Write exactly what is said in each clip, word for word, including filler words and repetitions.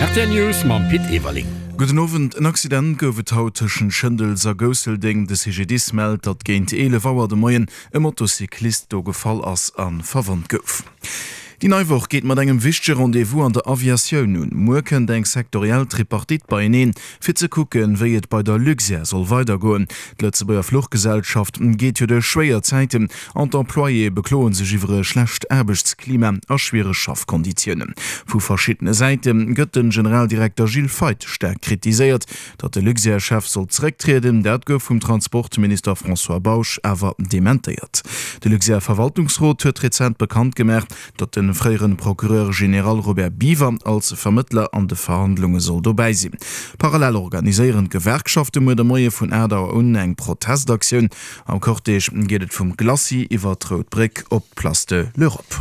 R T L News ma Pit Ewerling. Guten Abend, ein Accident goufet haut tschen Schëndels a Goselding de C G D meldt, dat géint ele Wawer de Moien e Motocyklist do Gefall ass an verwandt gouf. Die Neuwoch geht mat engem wichtige Rendevous an der Aviation nun. Murken denk sektoriell Tripartit bei ihnen, fir ze kucken, wie et bei der Luxia soll weitergoen. Letze beier Fluchtgesellschaft geht jo de schwéier Zeiten an d'Employé bekloen sech iwre schlecht Erbechtsklima a schwere Schaffkonditionen. Vu verschiedene Seiten gëtt den Generaldirektor Gilles Veit stärk kritisiert, dat de Luxia-Chef soll zurücktreten, dat gouf vum Transportminister François Bauch awer dementiert. De Luxia-Verwaltungsrat huet rezent bekannt gemerkt, dat den freieren Prokureur General Robert Biver als Vermittler an de Verhandlungen soll dabei sein. Parallel organisieren Gewerkschaften mit der Moie von Erdauer un eng Protestaktion. Am Cortège geht es vom Glacis iwwer Trotbrick op Place de l'Europe.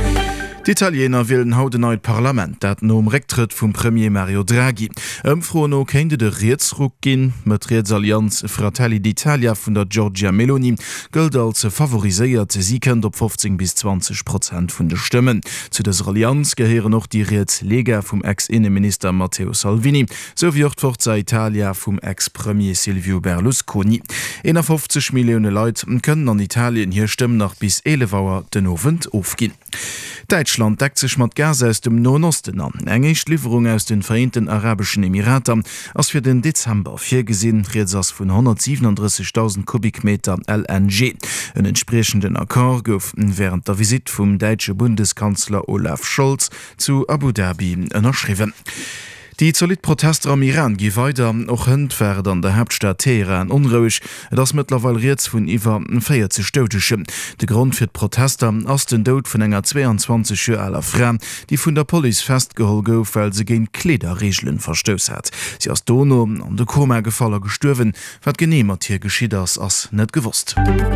Die Italiener willen haut neut Parlament, dat no um Rücktritt vum Premier Mario Draghi. Ömfrono kennte de Reetsruck gin, mit Reetsallianz Fratelli d'Italia vun der Giorgia Meloni gilt als favorisiert, sie kennt op fünfzehn bis zwanzig Prozent vun de Stimmen. Zu des Allianz gehören noch die Reetsleger vom Ex-Innenminister Matteo Salvini, sowie auch Forza Italia vom Ex-Premier Silvio Berlusconi. einundfünfzig Millionen Leute können an Italien hier stimmen nach bis elf Uhr den Abend aufgehen. Deutschland deckt sich mat Gas aus dem Nordosten an. Engecht Lieferung aus den Vereinten Arabischen Emiraten als für den Dezember vier gesehen Redsatz von hundertsiebenunddreißigtausend Kubikmeter L N G. Einen entsprechenden Akkord gouf während der Visit vom deutschen Bundeskanzler Olaf Scholz zu Abu Dhabi unterschrieben. Die Solidprotester am Iran gi weiter och hëndwer an der Hauptstadt Teheran unruhig, das mittlerweile jetzt vun iwwer vierzig Stotesche. De Grund fir Protester ass den Tod vun enger zweiundzwanzig Jahre aler Frau, die vun der Police festgehol gouf, weil se gegen Klederregeln verstöss hat. Sie as Dono an de Koma gefaller gestürwen, wat genehmert hier geschieht ass ass net gewusst.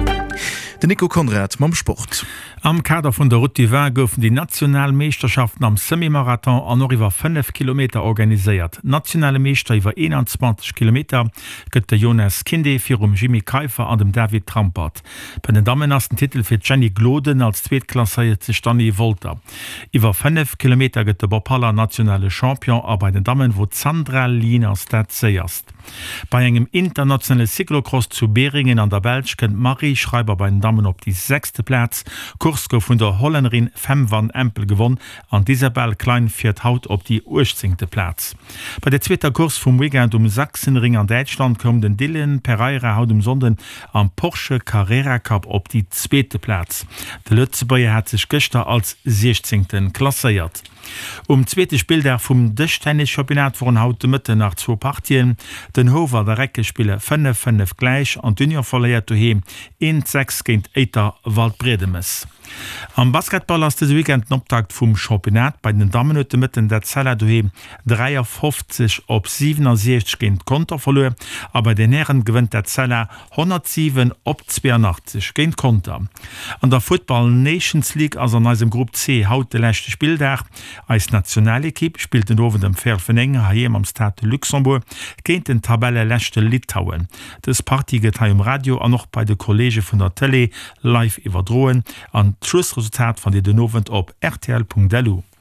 Den Nico Konrad mam Sport. Am Kader von der Route d'Hiver goufen die Nationalmeisterschaften am Semimarathon an noch iwwer fünf Kilometer organisiert. Nationale Meister iwwer einundzwanzig Kilometer gëtt der Jonas Kinde fir um Jimmy Keifer an dem David Trampert. Bei den Damen as den Titel fir Jenny Gloden als Zweetklasseiert ze Stanley Volter. Iwer fünf Kilometer gëtt der Bopala nationale Champion, a bei den Damen wo Sandra Lina Stat seierst. Bei engem internationale Cyclocross zu Beringen an der Belsch kennt Marie Schreiber bei den Damen op die sechste Platz. Kursko vun der Holländerin Fem van Empel gewonnen, an Isabel Klein fährt haut op die urzingte Platz. Bei der zweiter Kurs vom Weekend um Sachsenring an Deutschland kom den Dylan Pereira haut um Sonden am Porsche Carrera Cup op die zweite Platz. Der Lützebäuer hat sich gestern als sechzehnten klassiert. Um zweite Spiel der vom Tischtennis-Championat von haut Mitte nach zwei Partien. Den Hofer der Recke spiele fünf fünf gleich an Dünner verleiert daheim eins sechs gegen Eiter Waldbredemes. Am Basketball ist das Weekend Optakt vom Championat bei den Damen heute mitten der Zeller daheim dreiundfünfzig auf siebenundsechzig gegen Konter verloren, aber den Herren gewinnt der Zeller hundertsieben auf zweiundachtzig gegen Konter. An der Football Nations League, also in unserem Gruppe C, haut der letzte Spieltag. Als Nationalequipe spielt den Oven dem Pferdfeninger hier am Stade Luxemburg gegen den Tabelle letzte Litauen. Das Party geht hier im Radio auch noch bei den Kollegen von der Tele live überdrohen. An Schlussresultat von den Oven op R T L punkt D L.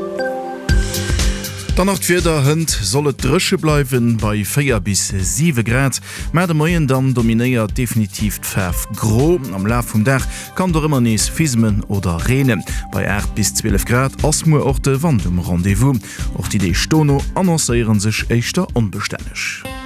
Dann noch wieder Hund sollet drische bleiben bei vier bis sieben Grad. Mehr de Moien dann dominiert definitiv d'Färf gro. Am Lauf vom Dach kann der immer nies Fismen oder Regen. Bei acht bis zwölf Grad asmu auch de Wand um Rendezvous. Auch die Idee Stono annoncieren sich echter unbeständig.